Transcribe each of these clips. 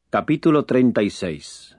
Capítulo 36.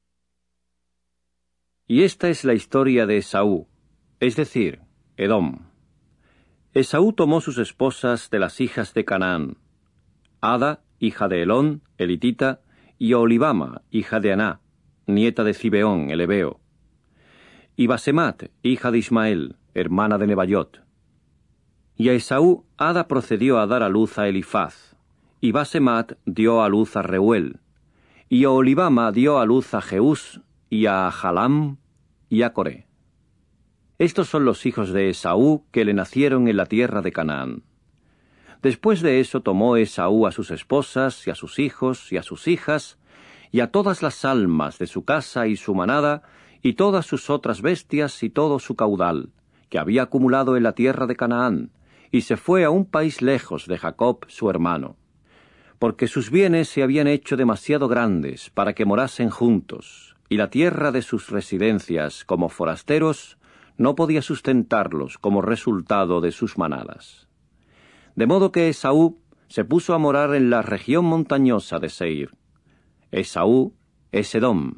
Y esta es la historia de Esaú, es decir, Edom. Esaú tomó sus esposas de las hijas de Canaán, Ada, hija de Elón, elitita, y Oholibama, hija de Aná, nieta de Zibeón, el hebeo, y Basemat, hija de Ismael, hermana de Nebaiot. Y a Esaú Ada procedió a dar a luz a Elifaz, y Basemat dio a luz a Reuel, y Oholibama dio a luz a Jeús, y a Jalam, y a Coré. Estos son los hijos de Esaú que le nacieron en la tierra de Canaán. Después de eso tomó Esaú a sus esposas, y a sus hijos, y a sus hijas, y a todas las almas de su casa y su manada, y todas sus otras bestias y todo su caudal, que había acumulado en la tierra de Canaán, y se fue a un país lejos de Jacob su hermano, porque sus bienes se habían hecho demasiado grandes para que morasen juntos, y la tierra de sus residencias, como forasteros, no podía sustentarlos como resultado de sus manadas. De modo que Esaú se puso a morar en la región montañosa de Seir. Esaú es Edom.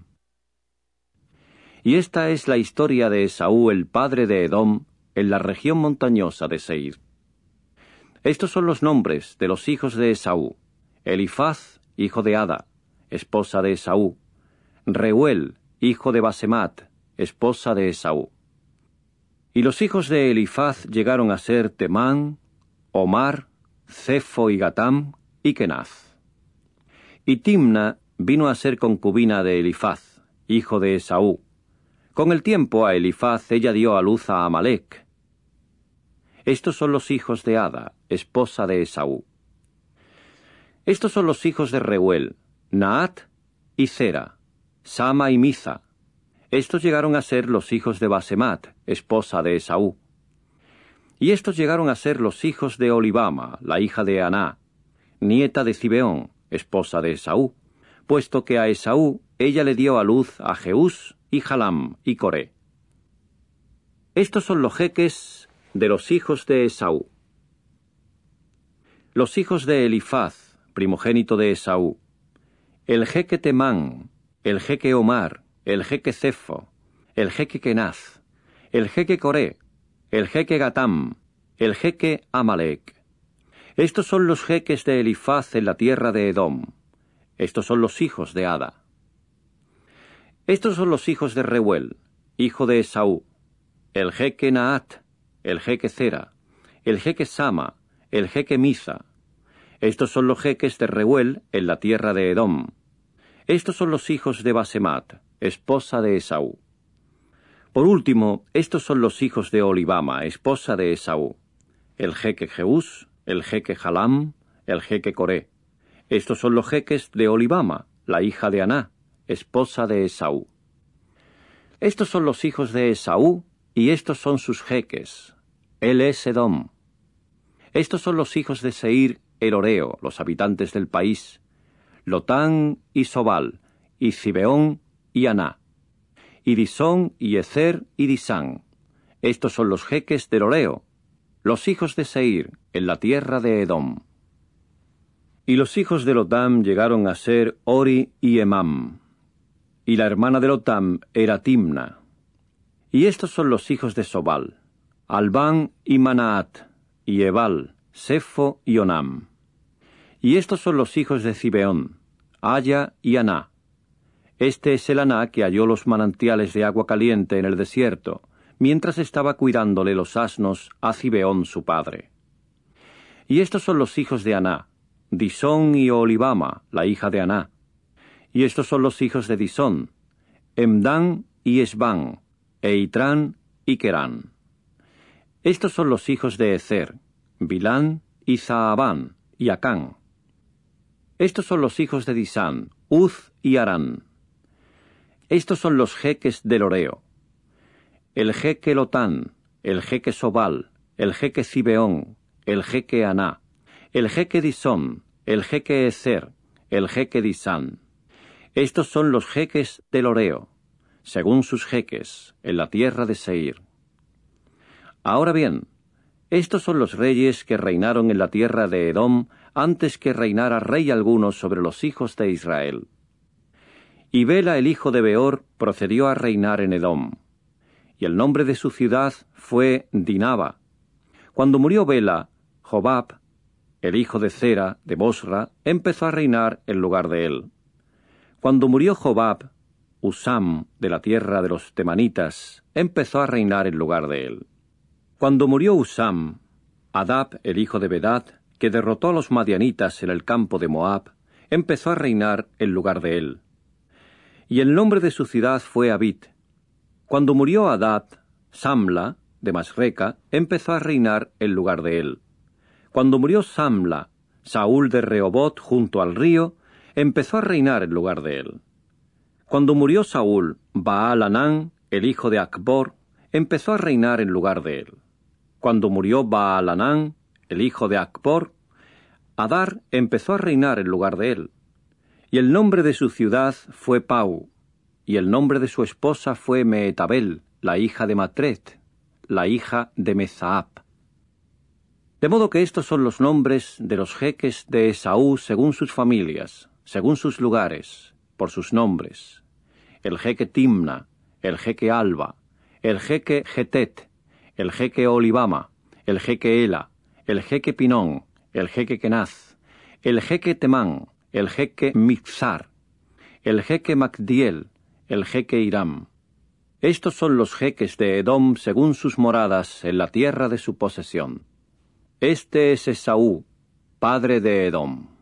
Y esta es la historia de Esaú, el padre de Edom, en la región montañosa de Seir. Estos son los nombres de los hijos de Esaú: Elifaz, hijo de Ada, esposa de Esaú; Reuel, hijo de Basemat, esposa de Esaú. Y los hijos de Elifaz llegaron a ser Temán, Omar, Cefo y Gatam, y Kenaz. Y Timna vino a ser concubina de Elifaz, hijo de Esaú. Con el tiempo a Elifaz ella dio a luz a Amalec. Estos son los hijos de Ada, esposa de Esaú. Estos son los hijos de Reuel: Naat y Zera, Sama y Miza. Estos llegaron a ser los hijos de Basemat, esposa de Esaú. Y estos llegaron a ser los hijos de Oholibama, la hija de Aná, nieta de Zibeón, esposa de Esaú, puesto que a Esaú ella le dio a luz a Jeús y Jalam y Coré. Estos son los jeques de los hijos de Esaú. Los hijos de Elifaz, primogénito de Esaú: el jeque Temán, el jeque Omar, el jeque Cefo, el jeque Kenaz, el jeque Coré, el jeque Gatam, el jeque Amalec. Estos son los jeques de Elifaz en la tierra de Edom. Estos son los hijos de Ada. Estos son los hijos de Reuel, hijo de Esaú: el jeque Naat, el jeque Zera, el jeque Sama, el jeque Miza. Estos son los jeques de Reuel en la tierra de Edom. Estos son los hijos de Basemat, esposa de Esaú. Por último, estos son los hijos de Oholibama, esposa de Esaú: el jeque Jeús, el jeque Jalam, el jeque Coré. Estos son los jeques de Oholibama, la hija de Aná, esposa de Esaú. Estos son los hijos de Esaú, y estos son sus jeques. Él es Edom. Estos son los hijos de Seir, el Horeo, los habitantes del país: Lotán y Sobal, y Zibeón y Aná, y Disón y Ezer y Disán. Estos son los jeques del Horeo, los hijos de Seir, en la tierra de Edom. Y los hijos de Lotam llegaron a ser Ori y Emam, y la hermana de Lotam era Timna. Y estos son los hijos de Sobal: Albán y Manaat, y Ebal, Sefo y Onam. Y estos son los hijos de Zibeón: Aya y Aná. Este es el Aná que halló los manantiales de agua caliente en el desierto, mientras estaba cuidándole los asnos a Zibeón su padre. Y estos son los hijos de Aná: Disón y Oholibama, la hija de Aná. Y estos son los hijos de Disón: Emdán y Esbán, e Itrán y Querán. Estos son los hijos de Ezer: Bilán y Zaabán y Acán. Estos son los hijos de Disán: Uz y Arán. Estos son los jeques del Horeo: el jeque Lotán, el jeque Sobal, el jeque Zibeón, el jeque Aná, el jeque Disón, el jeque Ezer, el jeque Disán. Estos son los jeques del Horeo, según sus jeques, en la tierra de Seir. Ahora bien, estos son los reyes que reinaron en la tierra de Edom antes que reinara rey alguno sobre los hijos de Israel. Y Bela el hijo de Beor procedió a reinar en Edom. Y el nombre de su ciudad fue Dinaba. Cuando murió Bela, Jobab, el hijo de Zera, de Bosra, empezó a reinar en lugar de él. Cuando murió Jobab, Usam, de la tierra de los temanitas, empezó a reinar en lugar de él. Cuando murió Usam, Adab, el hijo de Bedad, que derrotó a los madianitas en el campo de Moab, empezó a reinar en lugar de él. Y el nombre de su ciudad fue Abit. Cuando murió Adad, Samla, de Masreca, empezó a reinar en lugar de él. Cuando murió Samla, Saúl de Rehobot junto al río, empezó a reinar en lugar de él. Cuando murió Saúl, Baal-Hanán, el hijo de Acbor, empezó a reinar en lugar de él. Cuando murió Baal-Hanán, el hijo de Acbor, Adar empezó a reinar en lugar de él. Y el nombre de su ciudad fue Pau, y el nombre de su esposa fue Meetabel, la hija de Matret, la hija de Mezaab. De modo que estos son los nombres de los jeques de Esaú según sus familias, según sus lugares, por sus nombres: el jeque Timna, el jeque Alba, el jeque Getet, el jeque Olibama, el jeque Ela, el jeque Pinón, el jeque Kenaz, el jeque Temán, el jeque Mixar, el jeque Magdiel, el jeque Hiram. Estos son los jeques de Edom según sus moradas en la tierra de su posesión. Este es Esaú, padre de Edom.